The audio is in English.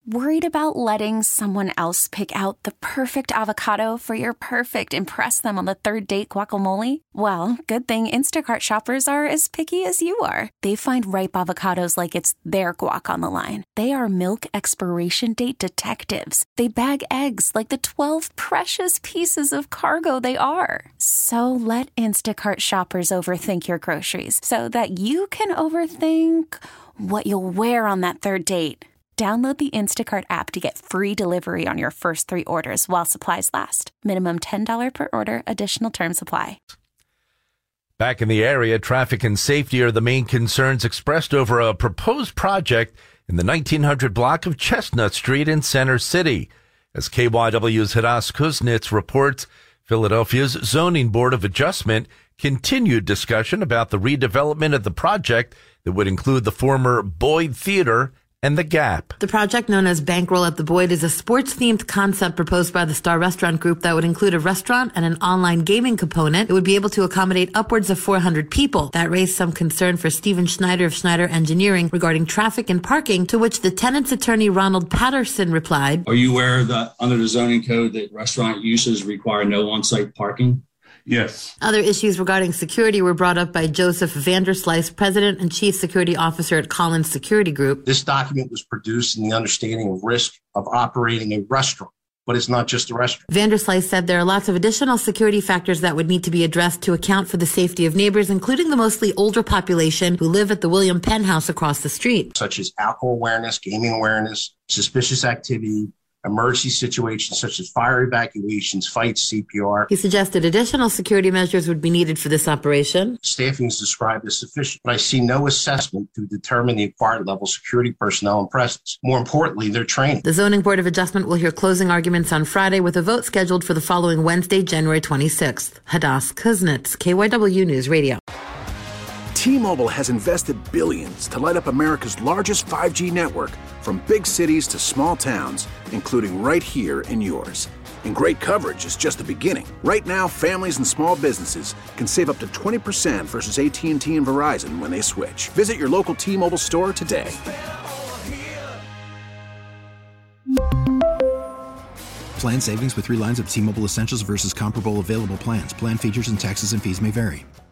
Worried about letting someone else pick out the perfect avocado for your perfect impress them on the third date guacamole? Well, good thing Instacart shoppers are as picky as you are. They find ripe avocados like it's their guac on the line. They are milk expiration date detectives. They bag eggs like the 12 precious pieces of cargo they are. So let Instacart shoppers overthink your groceries so that you can overthink what you'll wear on that third date. Download the Instacart app to get free delivery on your first 3 orders while supplies last. Minimum $10 per order. Additional terms apply. Back in the area, traffic and safety are the main concerns expressed over a proposed project in the 1900 block of Chestnut Street in Center City. As KYW's Hadas Kuznits reports, Philadelphia's Zoning Board of Adjustment continued discussion about the redevelopment of the project that would include the former Boyd Theater and the Gap. The project, known as Bankroll at the Boyd, is a sports-themed concept proposed by the Star Restaurant Group that would include a restaurant and an online gaming component. It would be able to accommodate upwards of 400 people. That raised some concern for Steven Schneider of Schneider Engineering regarding traffic and parking, to which the tenant's attorney Ronald Patterson replied, "Are you aware that under the zoning code that restaurant uses require no on-site parking?" Yes. Other issues regarding security were brought up by Joseph Vanderslice, President and Chief Security Officer at Collins Security Group. This document was produced in the understanding of risk of operating a restaurant, but it's not just a restaurant. Vanderslice said there are lots of additional security factors that would need to be addressed to account for the safety of neighbors, including the mostly older population who live at the William Penn House across the street. Such as alcohol awareness, gaming awareness, suspicious activity, emergency situations such as fire evacuations, fights, CPR. He suggested additional security measures would be needed for this operation. Staffing is described as sufficient, but I see no assessment to determine the required level of security personnel and presence. More importantly, their training. The Zoning Board of Adjustment will hear closing arguments on Friday, with a vote scheduled for the following Wednesday, January 26th. Hadas Kuznits, KYW News Radio. T-Mobile has invested billions to light up America's largest 5G network, from big cities to small towns, including right here in yours. And great coverage is just the beginning. Right now, families and small businesses can save up to 20% versus AT&T and Verizon when they switch. Visit your local T-Mobile store today. Plan savings with 3 lines of T-Mobile Essentials versus comparable available plans. Plan features and taxes and fees may vary.